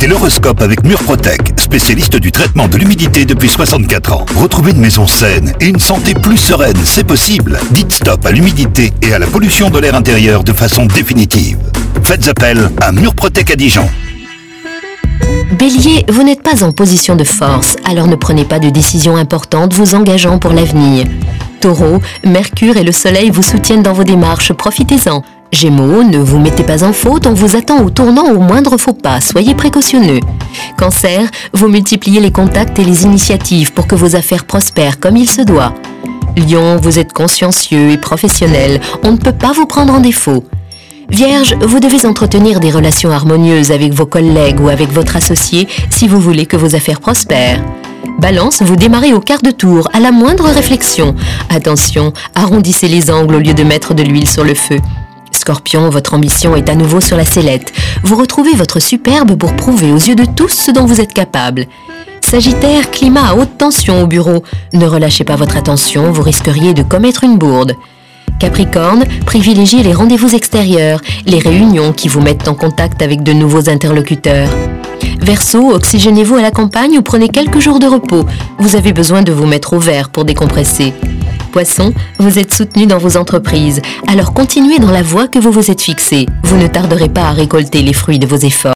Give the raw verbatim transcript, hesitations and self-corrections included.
Écoutez l'horoscope avec Murprotec, spécialiste du traitement de l'humidité depuis soixante-quatre ans. Retrouvez une maison saine et une santé plus sereine, c'est possible. Dites stop à l'humidité et à la pollution de l'air intérieur de façon définitive. Faites appel à Murprotec à Dijon. Bélier, vous n'êtes pas en position de force, alors ne prenez pas de décisions importantes vous engageant pour l'avenir. Taureau, Mercure et le Soleil vous soutiennent dans vos démarches, profitez-en. Gémeaux, ne vous mettez pas en faute, on vous attend au tournant au moindre faux pas, soyez précautionneux. Cancer, vous multipliez les contacts et les initiatives pour que vos affaires prospèrent comme il se doit. Lion, vous êtes consciencieux et professionnel, on ne peut pas vous prendre en défaut. Vierge, vous devez entretenir des relations harmonieuses avec vos collègues ou avec votre associé si vous voulez que vos affaires prospèrent. Balance, vous démarrez au quart de tour, à la moindre réflexion. Attention, arrondissez les angles au lieu de mettre de l'huile sur le feu. Scorpion, votre ambition est à nouveau sur la sellette. Vous retrouvez votre superbe pour prouver aux yeux de tous ce dont vous êtes capable. Sagittaire, climat à haute tension au bureau. Ne relâchez pas votre attention, vous risqueriez de commettre une bourde. Capricorne, privilégiez les rendez-vous extérieurs, les réunions qui vous mettent en contact avec de nouveaux interlocuteurs. Verseau, oxygénez-vous à la campagne ou prenez quelques jours de repos. Vous avez besoin de vous mettre au vert pour décompresser. Poisson, vous êtes soutenu dans vos entreprises, alors continuez dans la voie que vous vous êtes fixée. Vous ne tarderez pas à récolter les fruits de vos efforts.